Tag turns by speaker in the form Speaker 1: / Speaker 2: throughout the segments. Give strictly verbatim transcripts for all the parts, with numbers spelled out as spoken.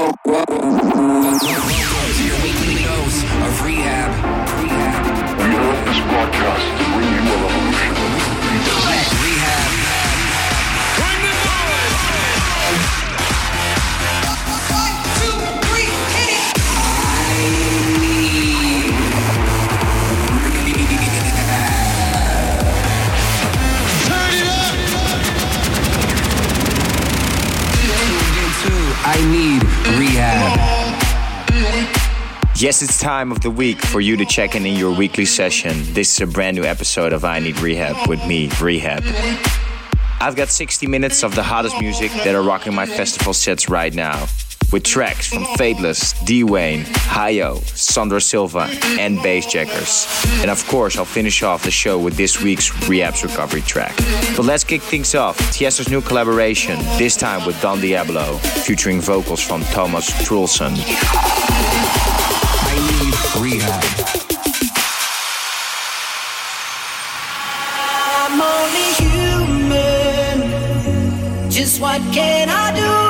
Speaker 1: Your weekly dose of rehab. Rehab.
Speaker 2: We hope this broadcast to bring you a revolution of
Speaker 1: Rehab.
Speaker 3: Bring the noise! One, two, three, hit it! Turn it up!
Speaker 1: I need rehab.
Speaker 4: Yes, it's time of the week for you to check in in your weekly session. This is a brand new episode of I Need Rehab with me, Rehab. I've got sixty minutes of the hottest music that are rocking my festival sets right now, with tracks from Fateless, D-Wayne, Hayo, Sandra Silva, and Bassjackers. And of course, I'll finish off the show with this week's Rehab's Recovery track. But let's kick things off. Tiesto's new collaboration, this time with Don Diablo, featuring vocals from Thomas Trulson.
Speaker 1: I need rehab.
Speaker 5: I'm only human. Just what can I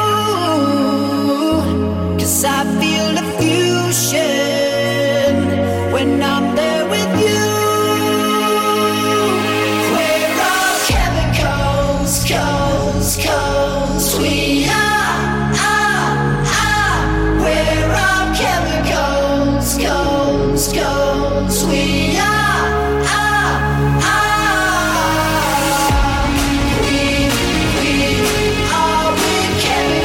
Speaker 5: do? 'Cause I feel the fusion when I'm there with you. We're all chemicals, coals, coals. We are, are, are. We're all chemicals, coals, coals. We are, are, are. We, we are with chemicals.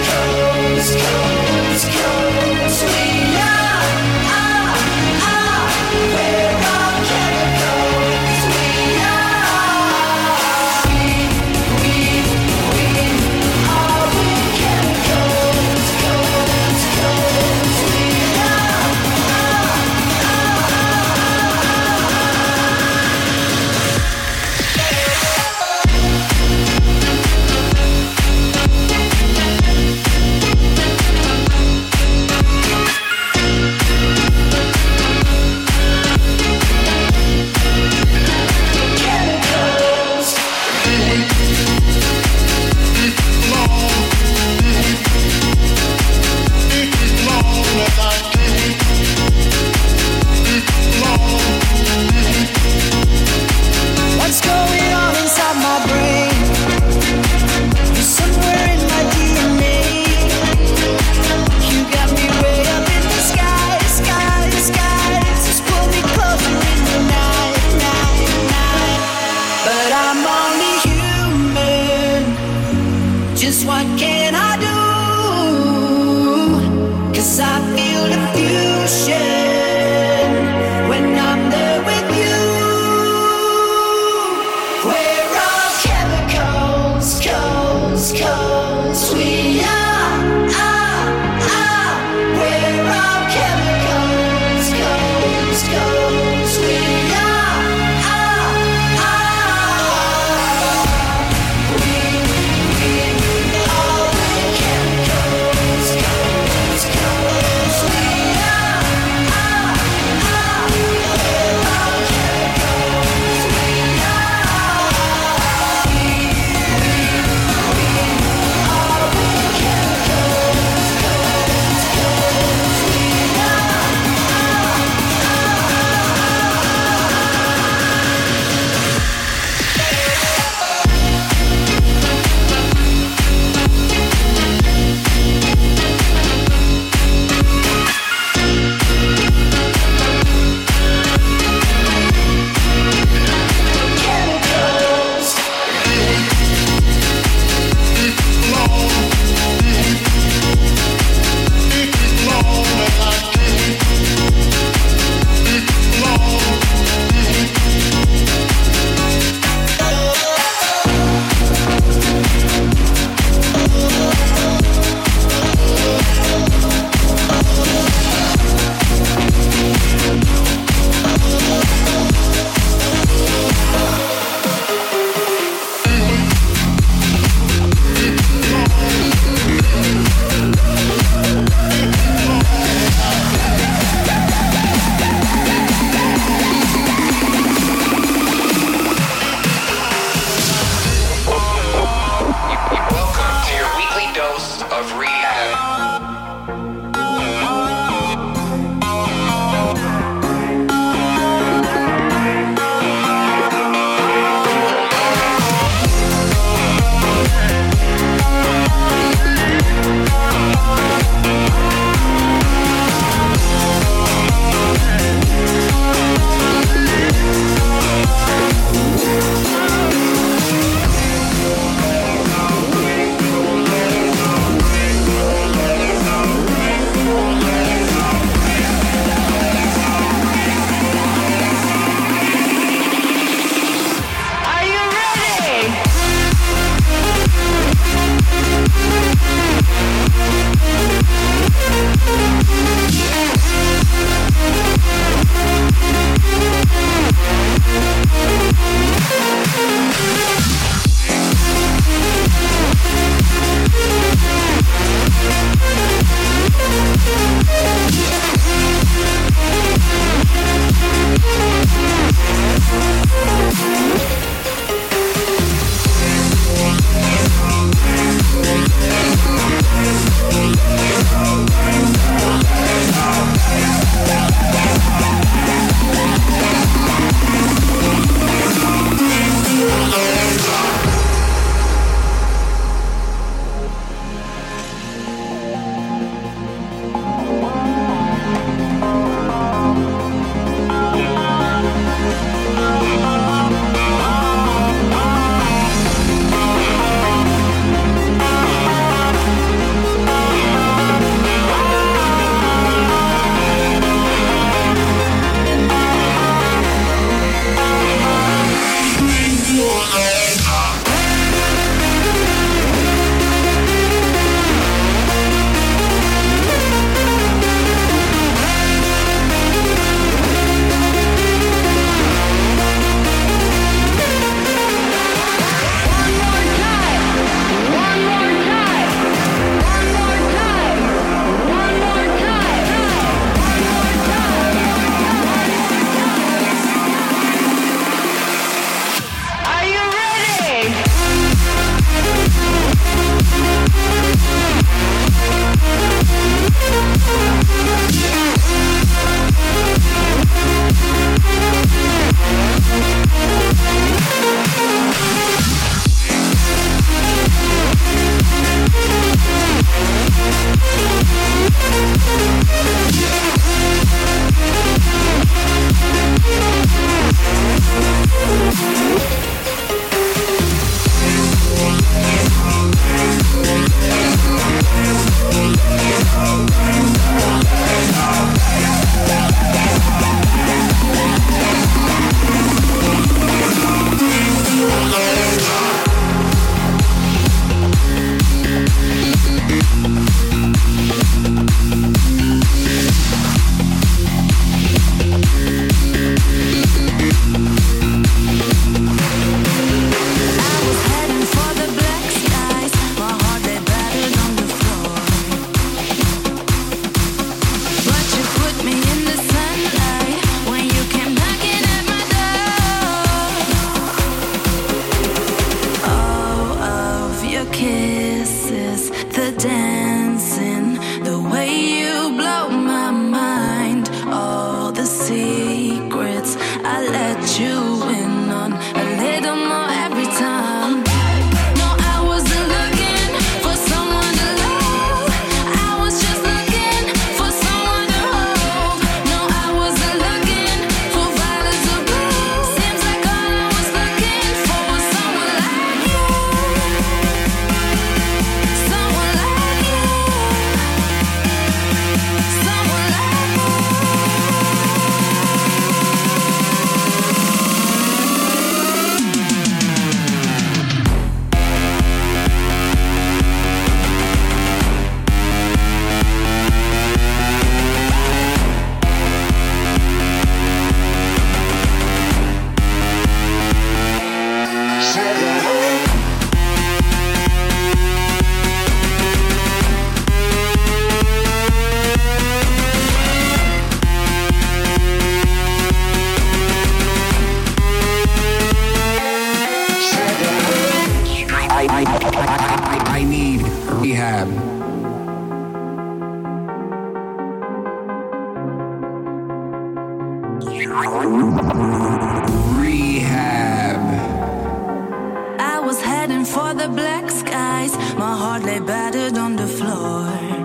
Speaker 1: Rehab.
Speaker 5: I was heading for the black skies. My heart lay battered on the floor.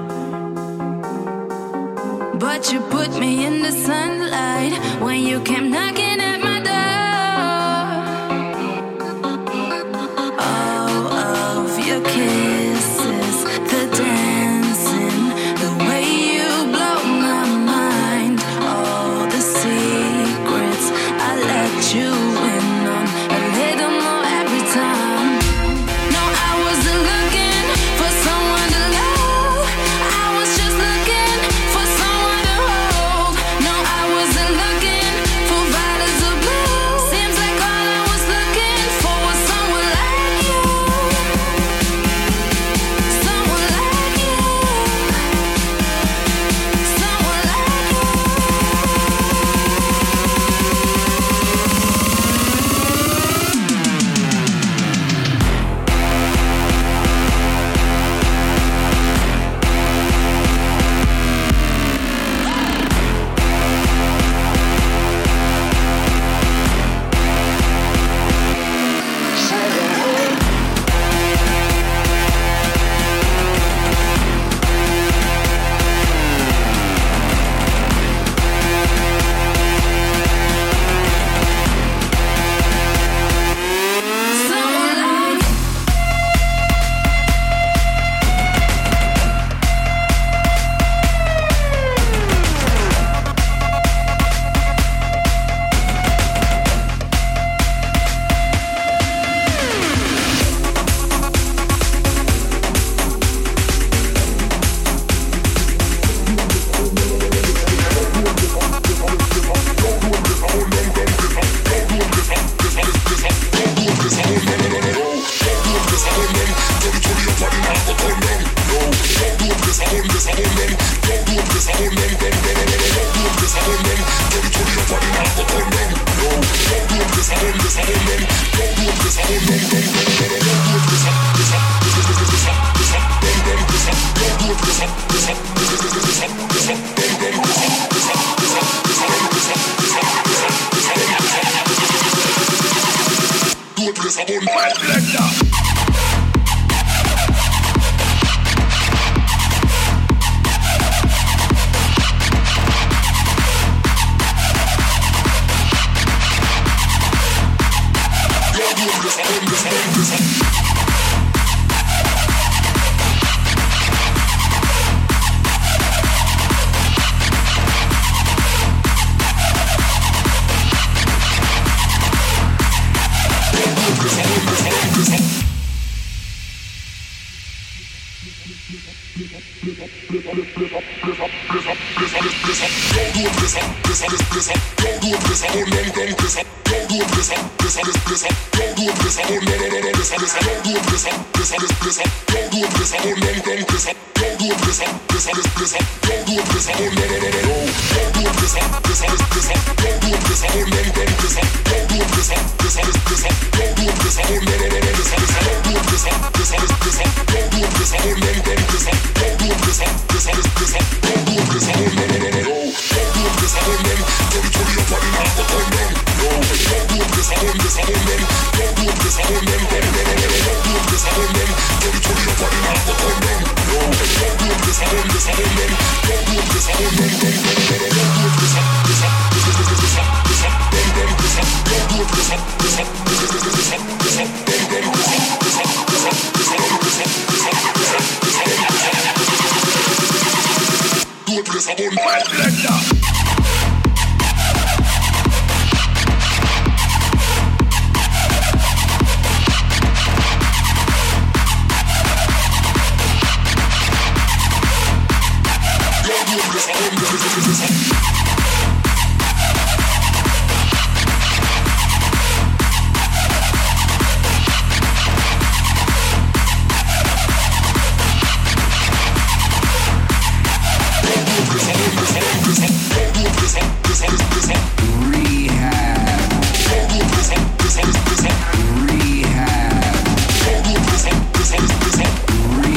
Speaker 5: But you put me in the sunlight when you came knocking at my door. All of your kisses, the dancing, the way you blow my mind, all the secrets I let you in on, a little more every time. No, I wasn't looking for someone to love. I was just looking for someone to hold. No, I wasn't looking for violets or blue. Seems like all I was looking for was someone like you. Someone like you. Someone like you. Someone like you.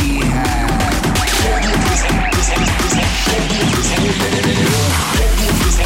Speaker 1: Rehab.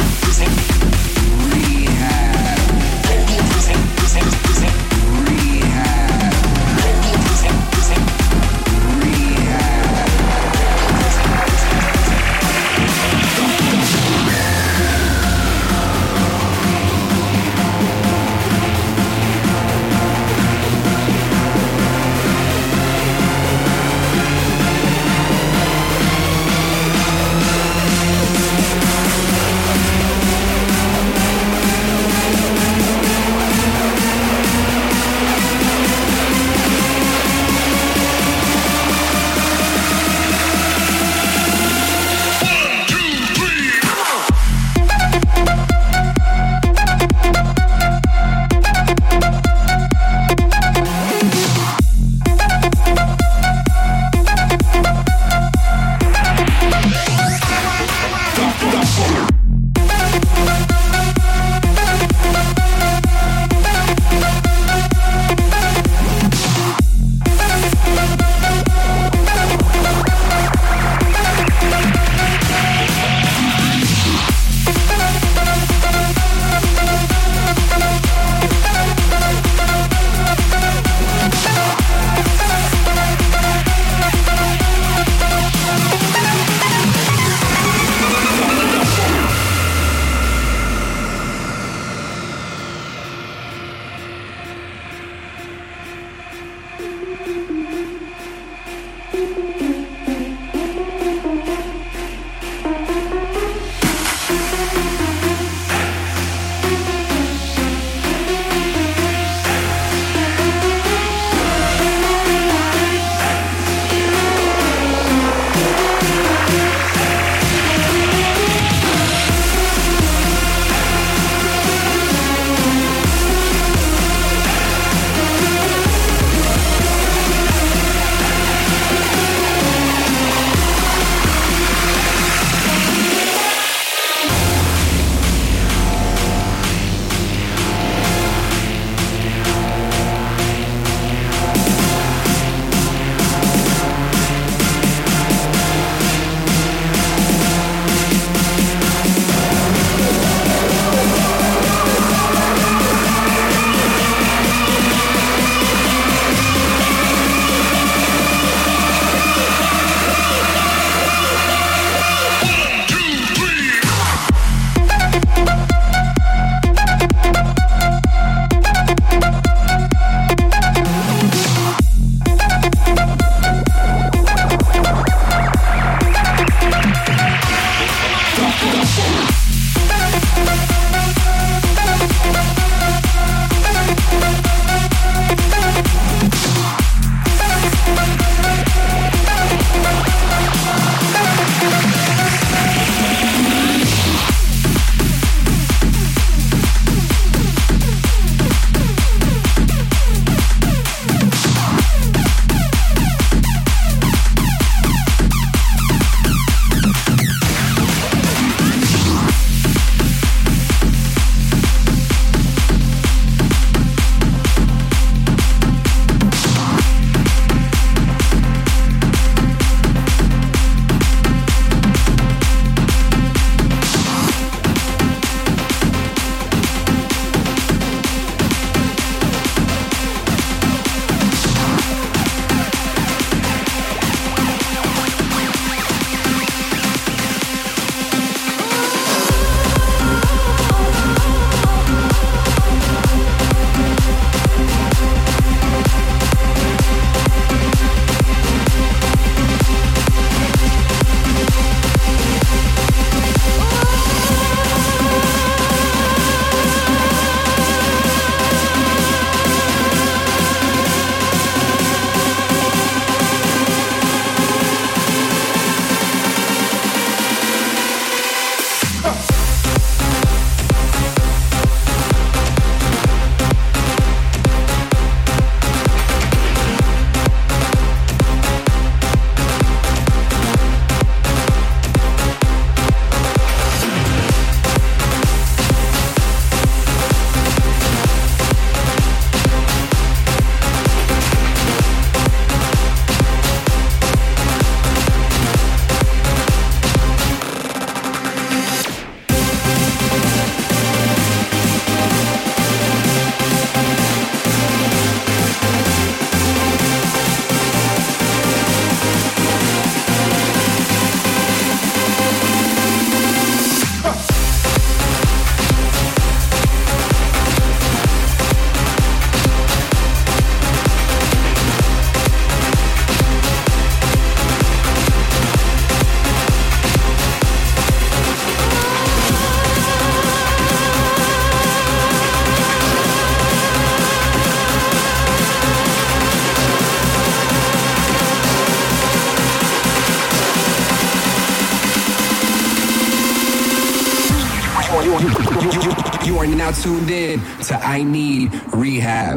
Speaker 1: You, you, you, you are now tuned in to I Need Rehab.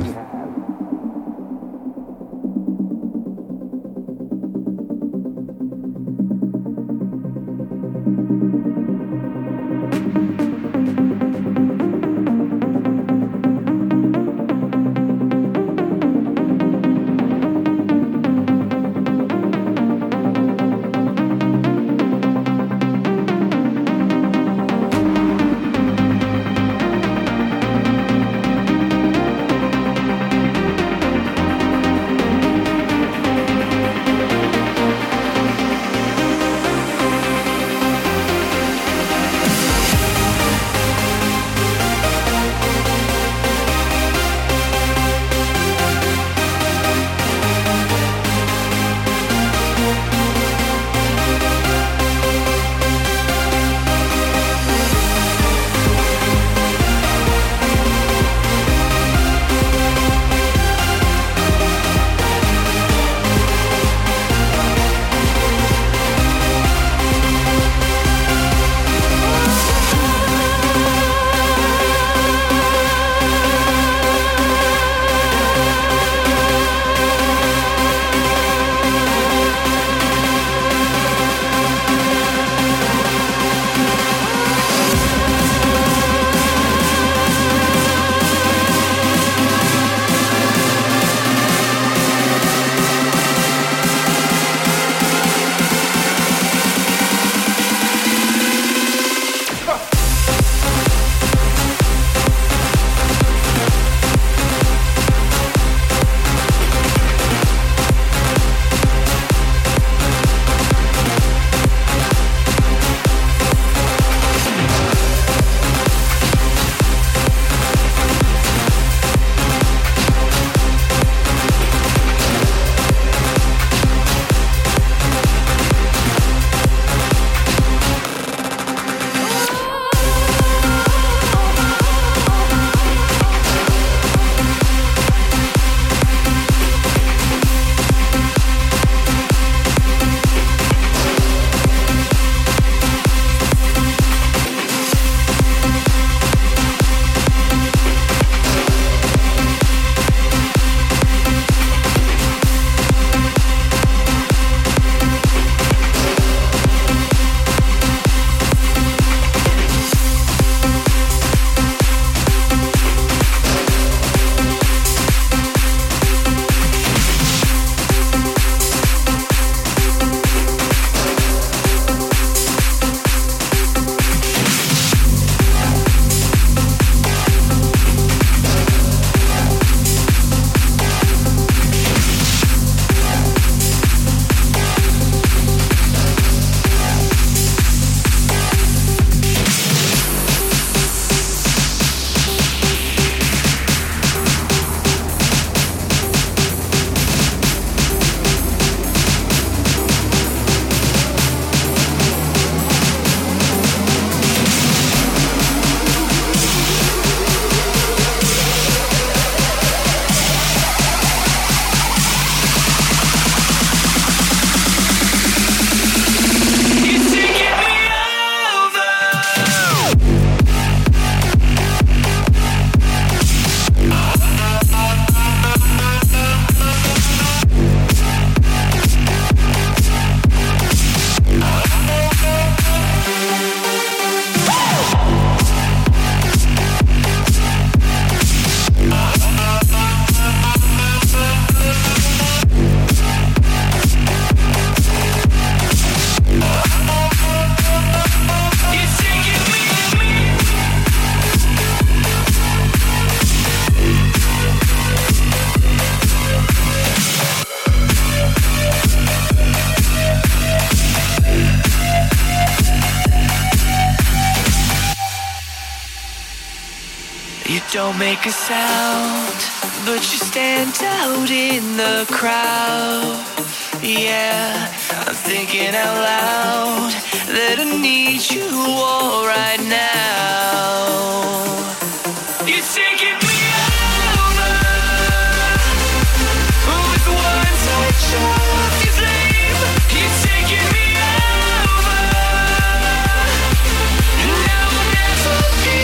Speaker 6: Don't make a sound, but you stand out in the crowd. Yeah, I'm thinking out loud that I need you all right now. You're taking me over with one touch of your flame. You're taking me over. Now I'll never be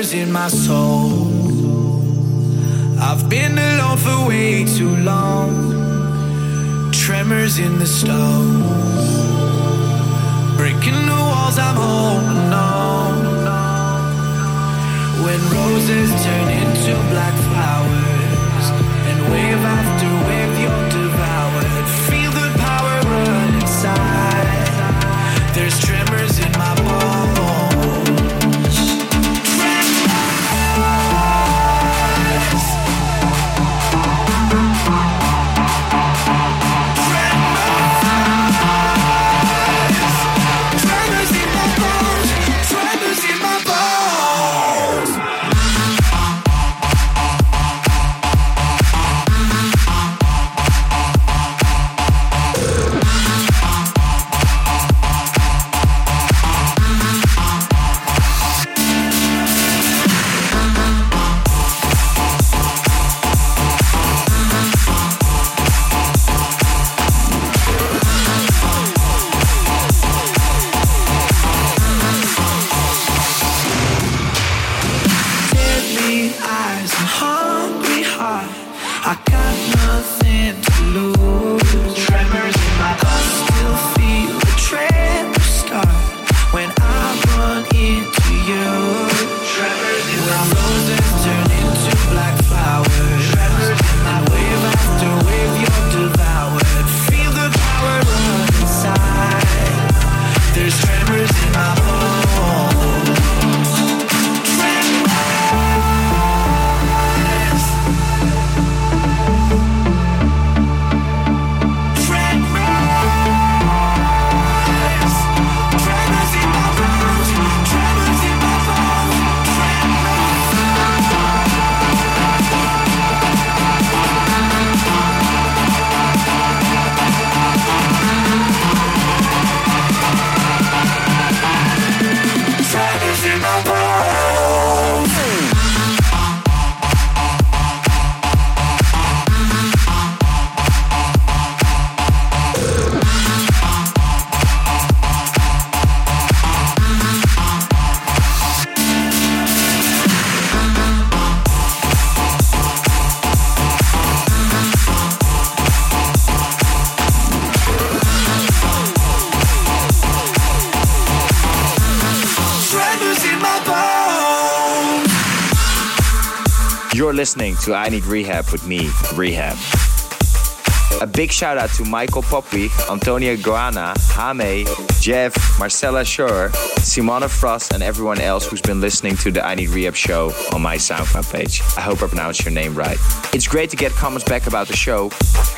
Speaker 7: tremors in my soul. I've been alone for way too long. Tremors in the stone, breaking the walls I'm holding on. When roses turn into black flowers, and wave after wave you're devoured. Feel the power run inside. There's tremors in my bones.
Speaker 4: You're listening to I Need Rehab with me, Rehab. A big shout out to Michael Poppy, Antonia Goana, Hame, Jeff, Marcella Schur, Simona Frost, and everyone else who's been listening to the I Need Rehab show on my SoundCloud page. I hope I pronounced your name right. It's great to get comments back about the show.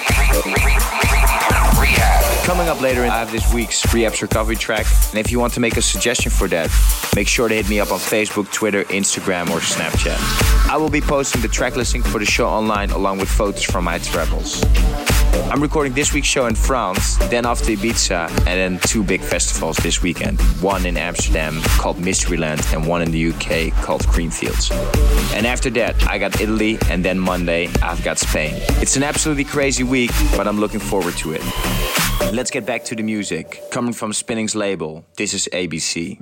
Speaker 4: Coming up later, I have this week's Rehab's recovery track, and if you want to make a suggestion for that, make sure to hit me up on Facebook, Twitter, Instagram, or Snapchat. I will be posting the track listing for the show online along with photos from my travels. I'm recording this week's show in France, then off to Ibiza, and then two big festivals this weekend. One in Amsterdam called Mysteryland, and one in the U K called Creamfields. And after that, I got Italy, and then Monday, I've got Spain. It's an absolutely crazy week, but I'm looking forward to it. Let's get back to the music. Coming from Spinning's label, this is A B C.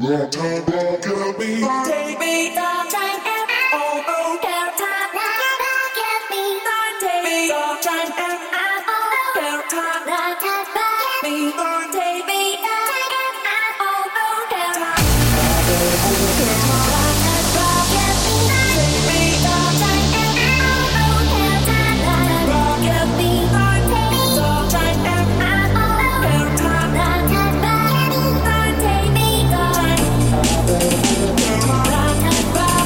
Speaker 5: Bye.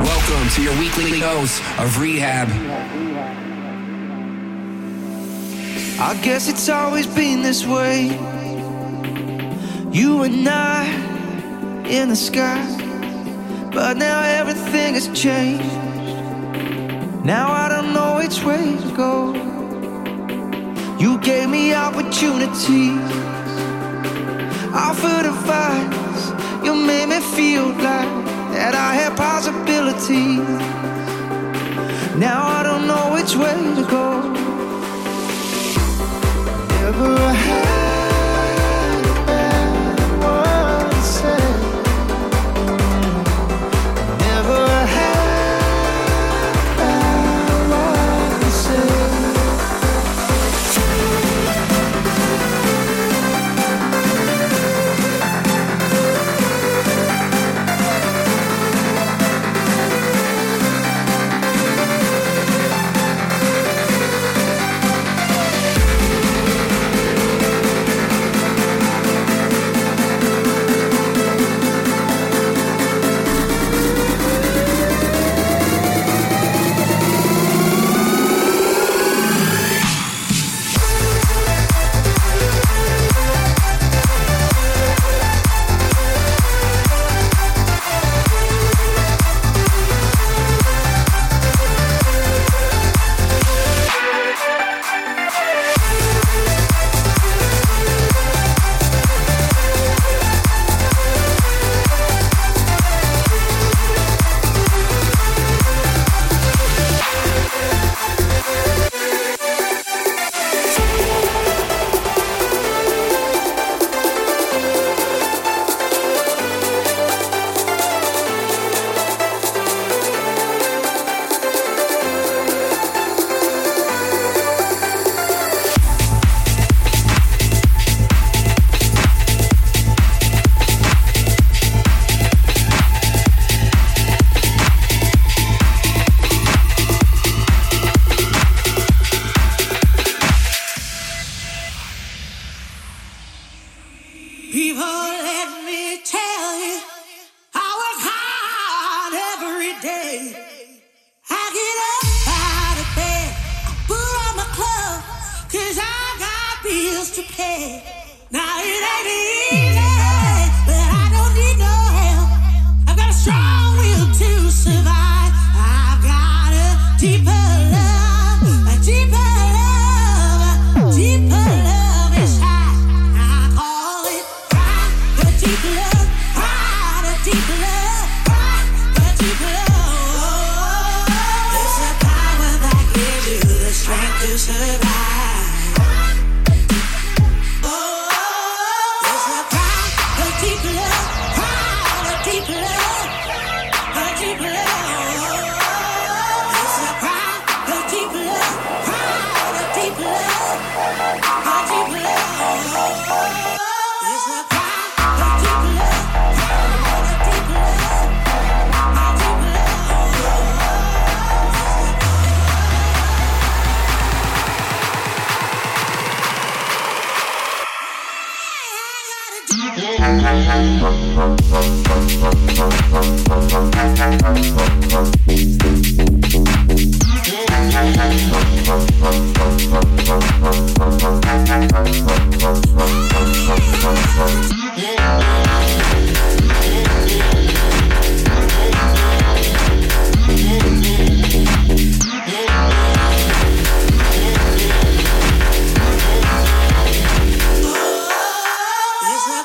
Speaker 1: Welcome to your weekly dose of rehab.
Speaker 7: I guess it's always been this way. You and I in the sky, but now everything has changed. Now I don't know which way to go. You gave me opportunities, offered advice. You made me feel like that I had possibilities. Now I don't know which way to go. Never had a bad word to say. Never had a bad word to say.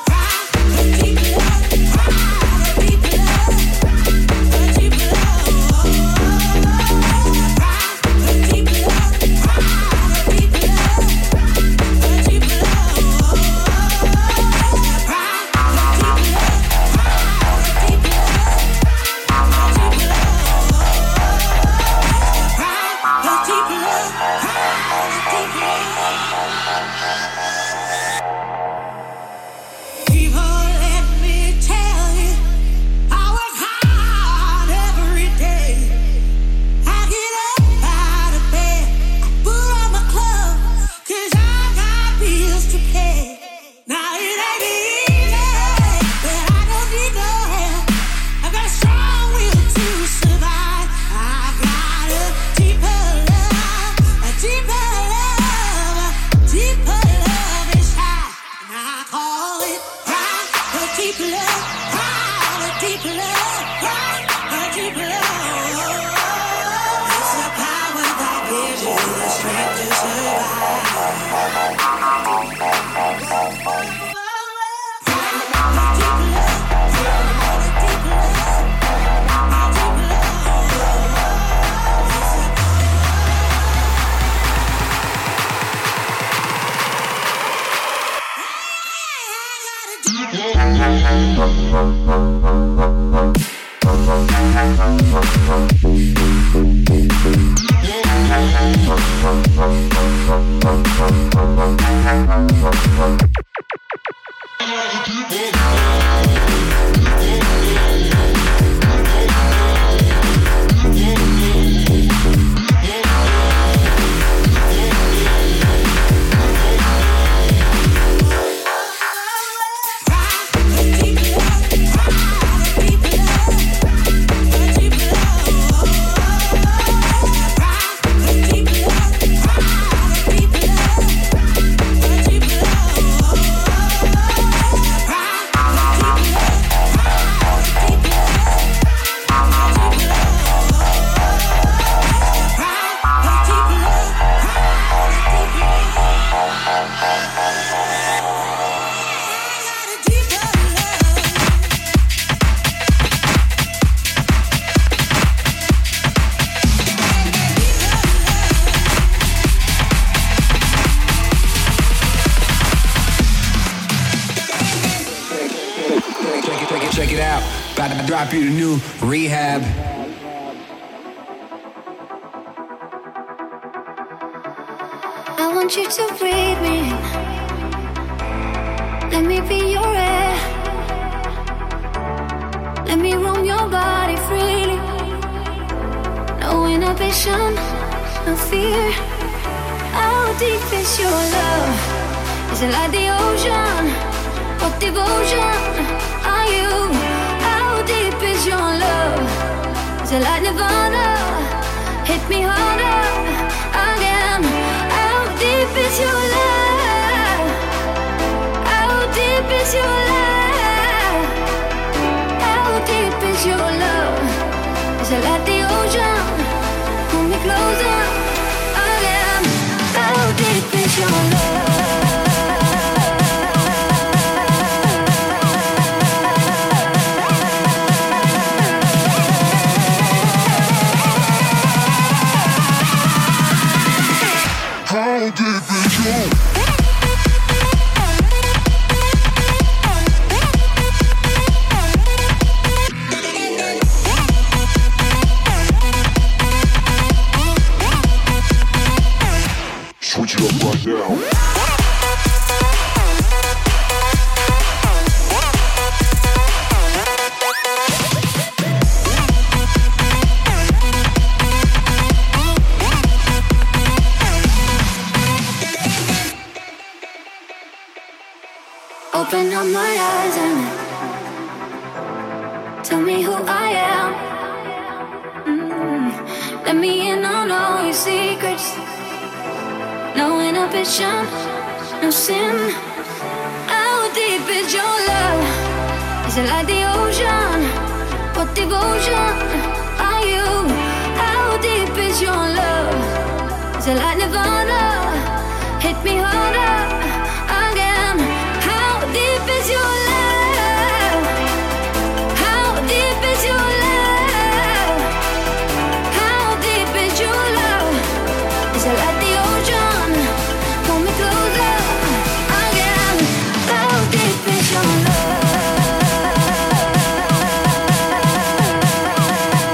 Speaker 5: Deep love, deep love, deep love.
Speaker 1: drop you the new Rehab.
Speaker 5: I want you to breathe me. Let me be your air. Let me roam your body freely. No inhibition, no fear. How deep is your love? Is it like the ocean? What devotion are you? How deep is your love? Is it like Nirvana? Hit me harder again. How deep is your love? How deep is your love? How deep is your love? Is it like the ocean? Pull me closer again. How deep is your love?
Speaker 2: How deep is your switch it up right now.
Speaker 5: Open up my eyes and tell me who I am. Mm. Let me in on all your secrets. No inhibition, no sin. How deep is your love? Is it like the ocean? What devotion are you? How deep is your love? Is it like Nirvana? Hit me harder again. How deep is your love? How deep is your love? How deep is your love? Is it like the ocean? Pull me closer again. How deep is your love?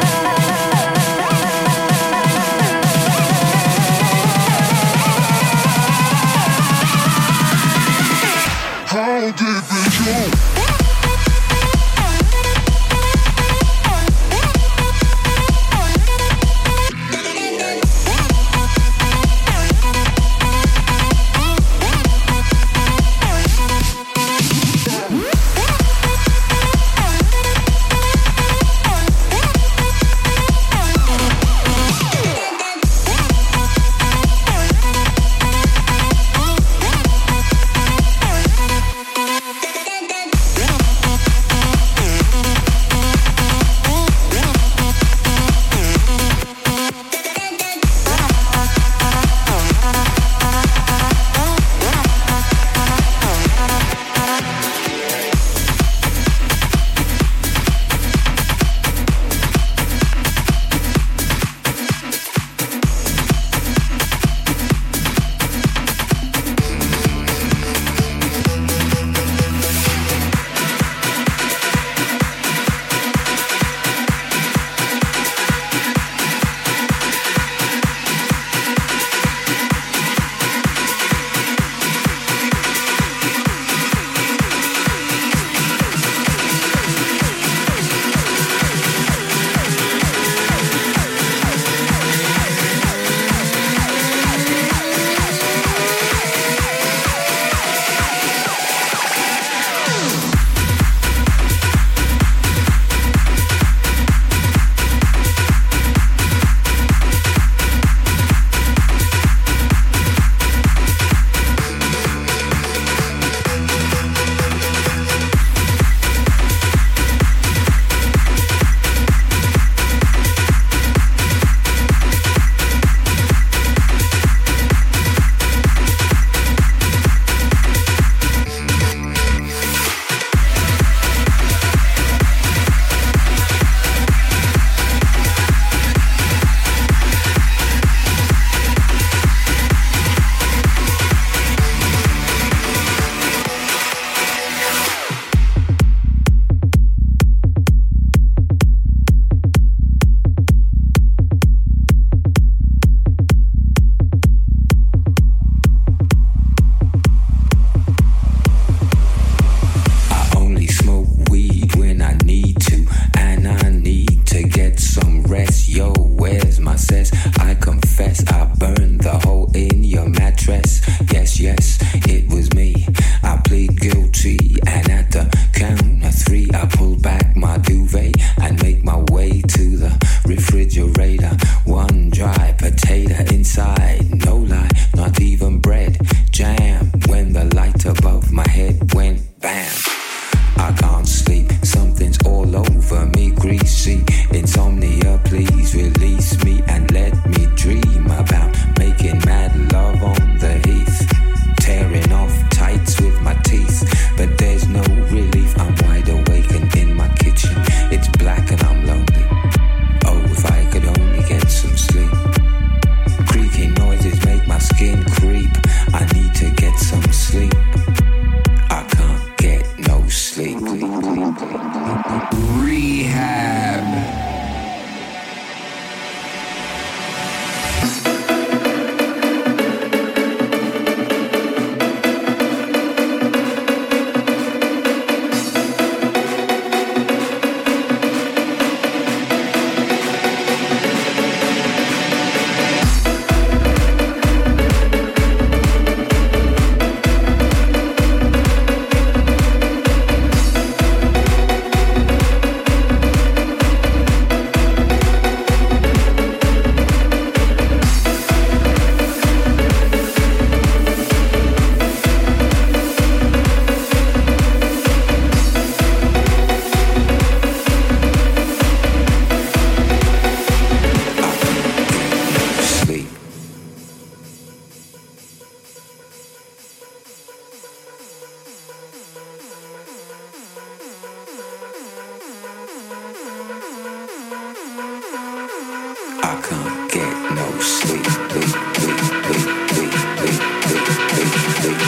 Speaker 1: I can't get no sleep. Sleep, sleep, sleep, sleep, sleep, sleep, sleep,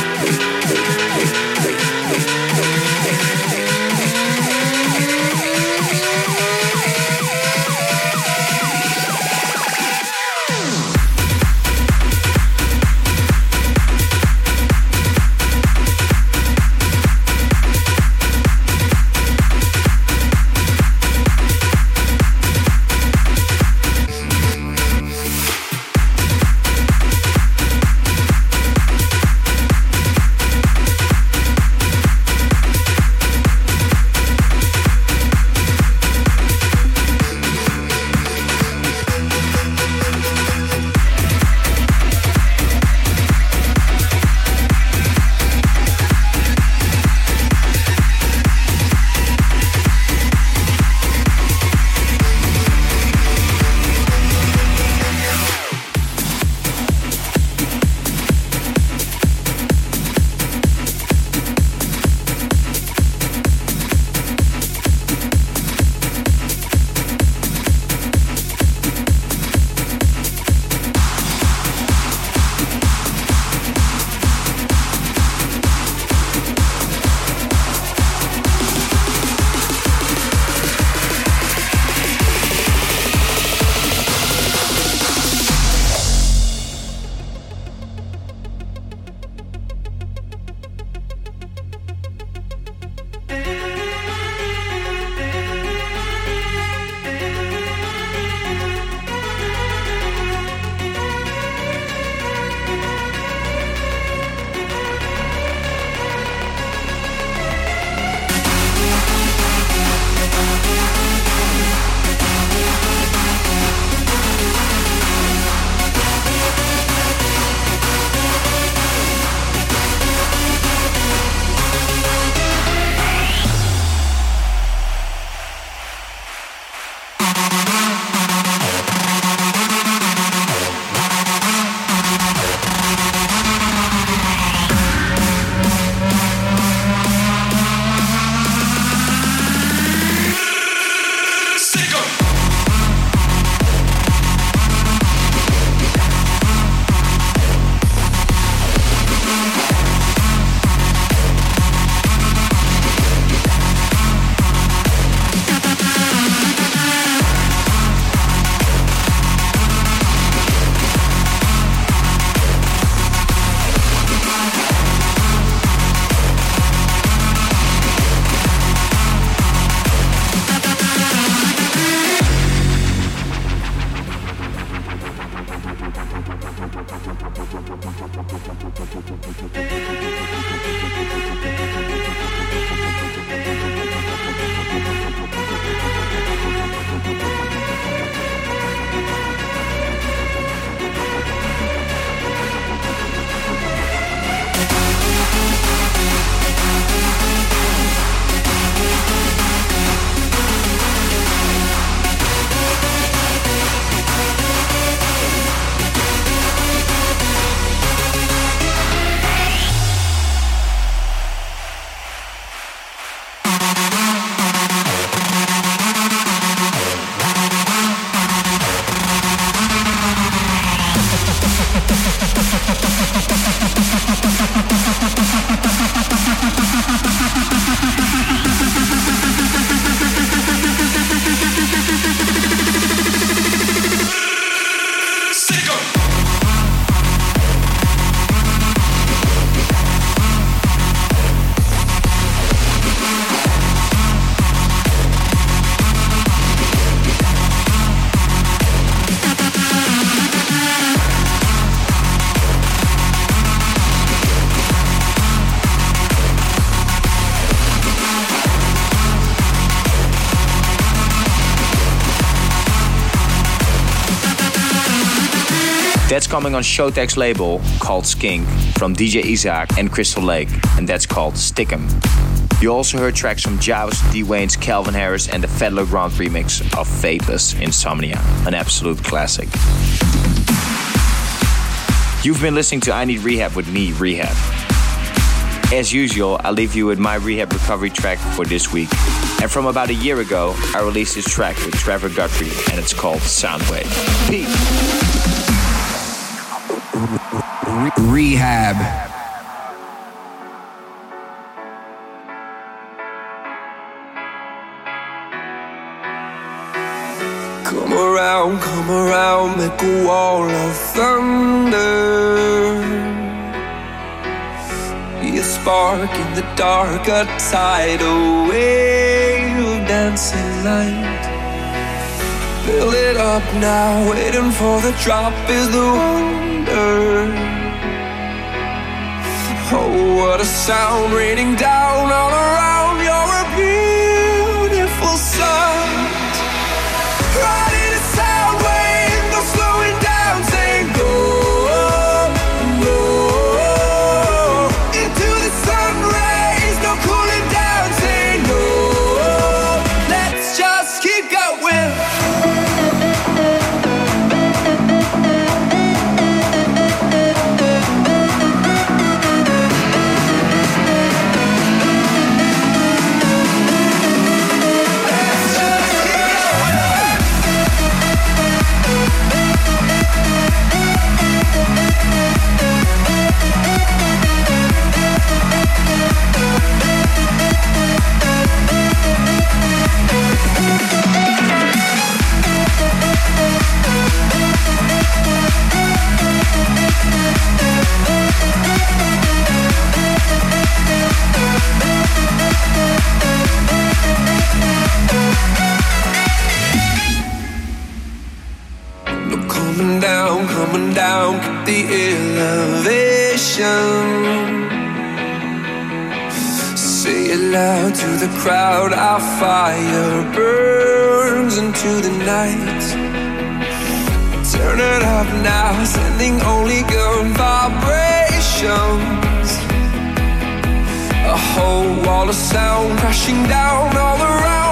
Speaker 4: That's coming on Showtek's label called Skink from D J Isaac and Crystal Lake, and that's called Stick'em. You also heard tracks from Jaws, D. Wayne's Calvin Harris and the Fat Legrand remix of Fateless Insomnia, an absolute classic. You've been listening to I Need Rehab with me, Rehab. As usual, I'll leave you with my rehab recovery track for this week. And from about a year ago, I released this track with Trevor Guthrie, and it's called Soundwave. Peace.
Speaker 8: Rehab.
Speaker 9: Come around, come around, make a wall of thunder. Be a spark in the dark, a tidal wave of dancing light. Build it up now, waiting for the drop is the wonder. Oh, what a sound raining down all around. You're a beautiful sight. Riding a sound wave, no slowing down, saying go, go. Into the sun rays, no cooling down, saying no. Let's just keep going. Coming down, coming down, keep the elevation. Say it loud to the crowd, our fire burns into the night. Turn it up now, sending only good vibrations. A whole wall of sound crashing down all around.